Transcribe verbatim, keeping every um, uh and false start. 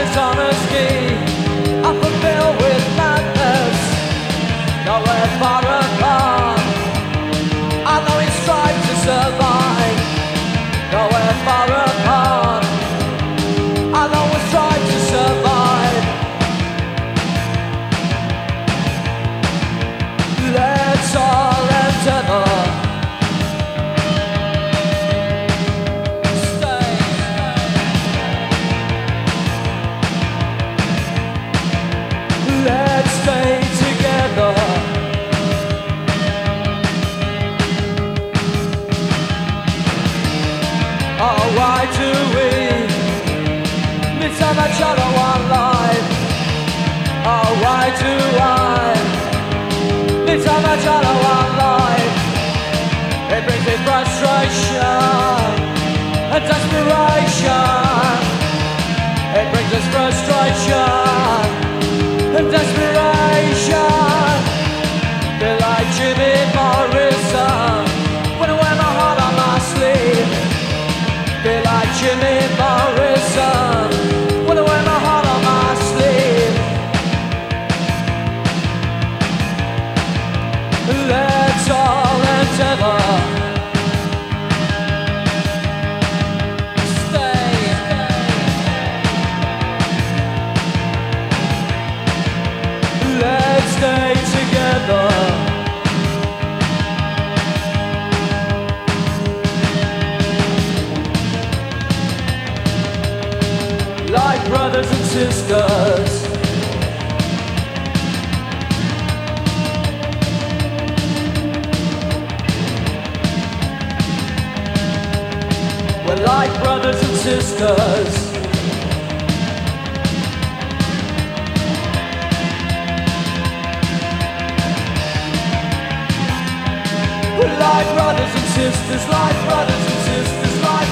dishonesty, I'm fulfilled with madness, nowhere far apart. I know he strives to survive, nowhere far apart. I know we strive to survive. Let's all endeavor. Let's stay together. Oh, why do we miss how much other one life? Oh, why do I miss how much other one life? It brings me frustration and desperation. It brings us frustration and desperation. Feel like Jimmy Morrison when I wear my heart on my sleeve. Feel like Jimmy Morrison when I wear my heart on my sleeve. Let's all endeavor. Let's stay together. Like brothers and sisters. We're like brothers and sisters. Like brothers and sisters, like brothers and sisters, like